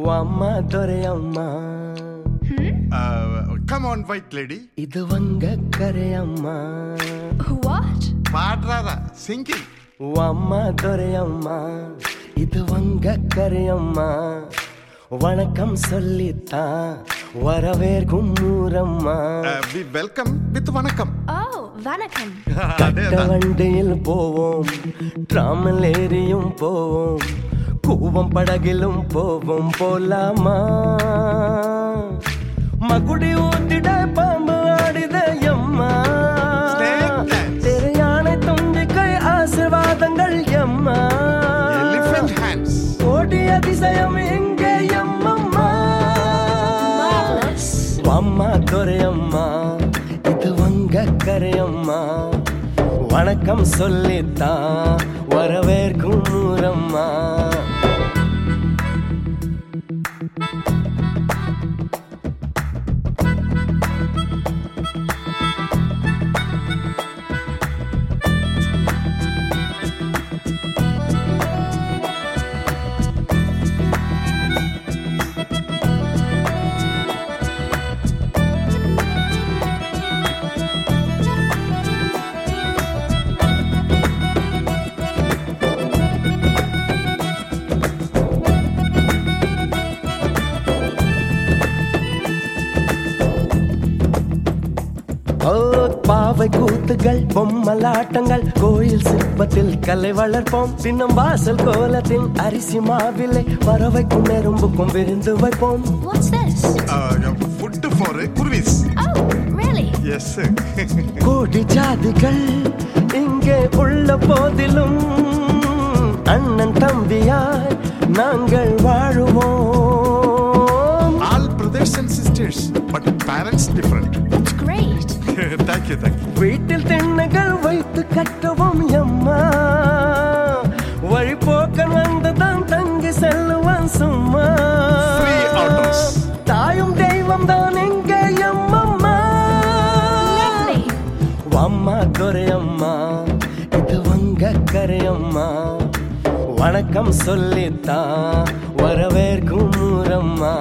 அம்மா Duraiyamma. Come on, white lady. இது வங்க கரையம்மா. What? பாடுறாரா singing. அம்மா துரையம்மா, இது வங்க கரையம்மா. வணக்கம் சொல்லித்தான் வரவேற்கும் ஊரம்மா. We welcome with வணக்கம். Oh, vanakkam. கட்ட வண்டியில் போவோம், டிராமில் ஏறியும் போவோம், கூவம் படகிலும் போவோம். போலாமா? மகுடி ஊத்திட பாம்பு ஆடித எம்மா. யானை தும்பிக்கை ஆசீர்வாதங்கள் எம்மா. Elephant hands. கோடி அதிசயம் எங்கே எம்மம்மா. அம்மா துரையம்மா, இது வங்க கரையம்மா. வணக்கம் சொல்லித்தான் வரவேற்கும் ஊரம்மா. பாவை கூத்துகள், பொம்மலாட்டங்கள், கோயில் சிற்பத்தில் கலை வளர்ப்போம். தின்னம் வாசல் கோலத்தின் அரிசி மாவிலை பறவைக்கும் எறும்புக்கும் விருந்து வைப்போம். What's this? Food for குருவிஸ். Oh, really? Yes. கோடி ஜாதிகள் இங்கே உள்ள போதிலும் அண்ணன் தம்பியாய் நாங்கள் வாழுவோம். All brothers and sisters, but parents different. That's great. Thank you, thank you. வீட்டில் திண்ணைகள் வைத்து கட்டுவோம் எம்மா. வழிபோக்கன் வந்துதான் தங்கி செல்லுவான் சும்மா. Free autos. தாயும் தெய்வம் தான் எங்கே எம்மம்மா. Lovely. அம்மா துரையம்மா, இது வங்க கரையம்மா. வணக்கம் சொல்லித்தான் வரவேற்கும் ஊரம்மா.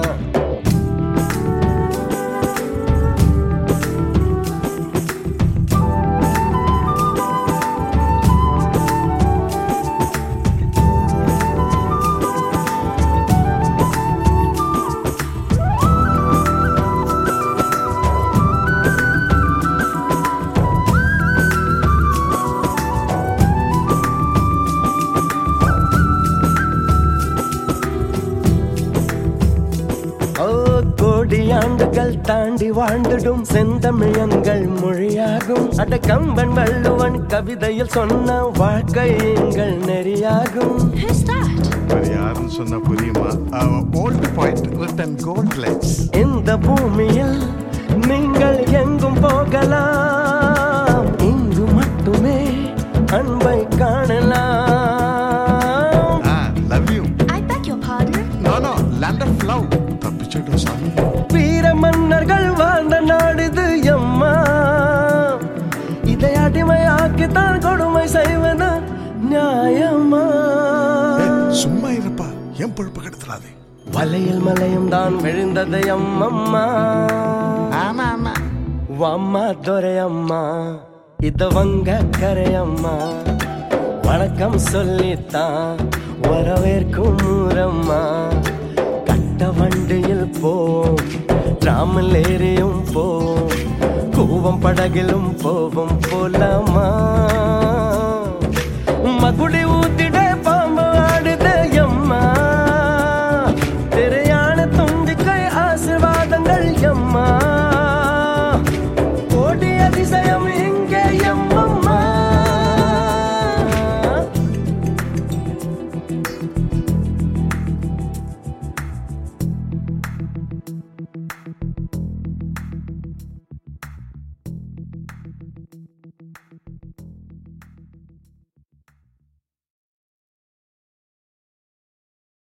கோடியாண்டுகள் தாண்டி வாழ்ந்திடும் செந்தமிழங்கள் மொழியாகும். அட கம்பன் வள்ளுவன் கவிதையில் சொன்ன வாழ்க்கை எங்கள் நெறியாகும். Who's that? யாருன்னு சொன்னா புரியுமா? Old poet written gold legs. இந்த பூமியில் நீங்கள் எங்கும் போகலாம், இங்கு மட்டுமே அன்பை காணலாம். Love you. I beg your pardon? No, land of love. தப்பிச்சிட்டோம் சாமி. வீர மன்னர்கள் வாழ்ந்த நாடுது எம்மா. இதை அடிமையாக்கித்தான் கொடுமை செய்வது நியாயமா? சும்மா இருப்பா, என் பொழுப்பு கெடுத்துறாதே. வலையில் மலையும் தான் விழுந்தது எம்மம்மா. ஆமா ஆமா. அம்மா துரையம்மா, இது வங்க கரையம்மா. வணக்கம் சொல்லித்தான் வரவேற்கும் ஊரம்மா. கட்ட வண்டியில் போவோம், டிராமில் ஏறியும் போவோம், கூவம் படகிலும் போவோம். போலாமா? மகுடி